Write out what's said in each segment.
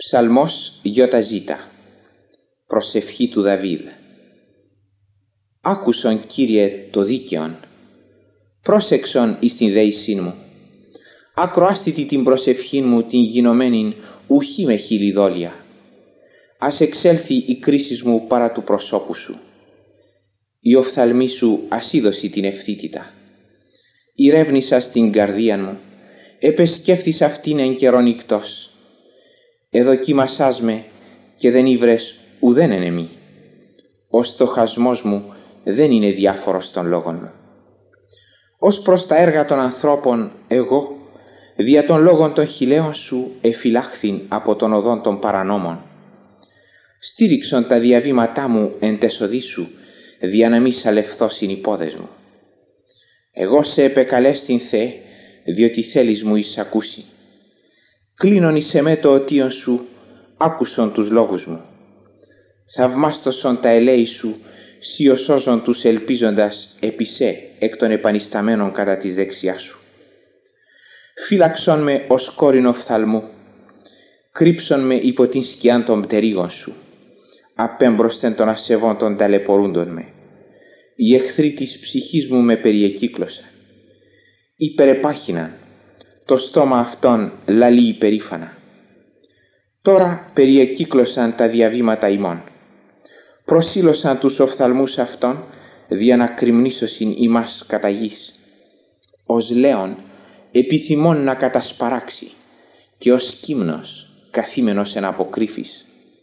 Ψαλμός ΙΖ. Προσευχή του Δαβίδ. Άκουσον, Κύριε, το δίκαιον, πρόσεξον εις την δεήσιν μου. Ακροάστητη την προσευχήν μου την γινωμένην, ουχή με χείλη δόλια. Ας εξέλθει η κρίση μου παρά του προσώπου σου. Η οφθαλμή σου ασίδωση την ευθύτητα. Ηρεύνησα στην καρδίαν μου, επεσκέφθης αυτήν εν καιρόν νυκτός. Εδοκίμασάς με και δεν ήβρες ουδέν εν εμή. Ο στοχασμός μου δεν είναι διάφορος των λόγων μου. Ως προς τα έργα των ανθρώπων εγώ, δια των λόγων των χιλέων σου εφυλάχθην από των οδών των παρανόμων. Στήριξον τα διαβήματά μου εν τεσοδοί σου, δια να μη σαλευθώσιν οι πόδες μου. Εγώ σε επεκαλέστην, Θεέ, διότι θέλεις μου εισακούσει. Κλείνον εις εμέ το οτίον σου, άκουσον τους λόγους μου. Θαυμάστοσον τα ελέη σου, σιωσόζον τους ελπίζοντας επί σε εκ των επανισταμένων κατά της δεξιάς σου. Φύλαξον με ως κόρην οφθαλμού, κρύψον με υπό την σκιάν των πτερίγων σου, απέμπροσθεν των ασεβών των ταλαιπωρούντων με. Οι εχθροί της ψυχής μου με περιεκύκλωσαν, υπερεπάχυναν, το στόμα αυτών λαλεί υπερήφανα. Τώρα περιεκύκλωσαν τα διαβήματα ημών, προσήλωσαν τους οφθαλμούς αυτών, δια να κρυμνήσωσιν ημάς κατά γης. Ως λέον επιθυμών να κατασπαράξει, και ως κύμνος καθήμενος εν αποκρύφης.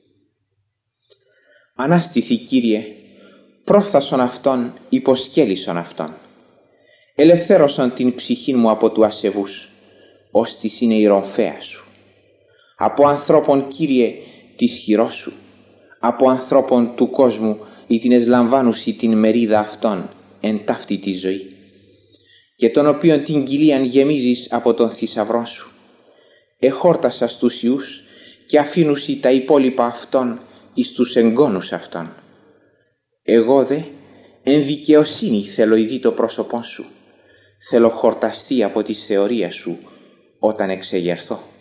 Ανάστηθη, Κύριε, πρόφθασον αυτόν, υποσκέλισον αυτόν. Ελευθέρωσον την ψυχή μου από του ασεβούς, ως της είναι η ρομφαία σου. Από ανθρώπων, Κύριε, της χειρός σου, από ανθρώπων του κόσμου ή την εσλαμβάνουση την μερίδα αυτών εν ταύτη τη ζωή, και τον οποίον την κοιλίαν γεμίζεις από τον θησαυρό σου. Εχόρτασα στους ιούς και αφήνουσι τα υπόλοιπα αυτών εις τους εγγόνους αυτών. Εγώ δε εν δικαιοσύνη θέλω ειδεί το πρόσωπό σου, θέλω χορταστεί από τις θεωρίες σου όταν εξεγερθώ.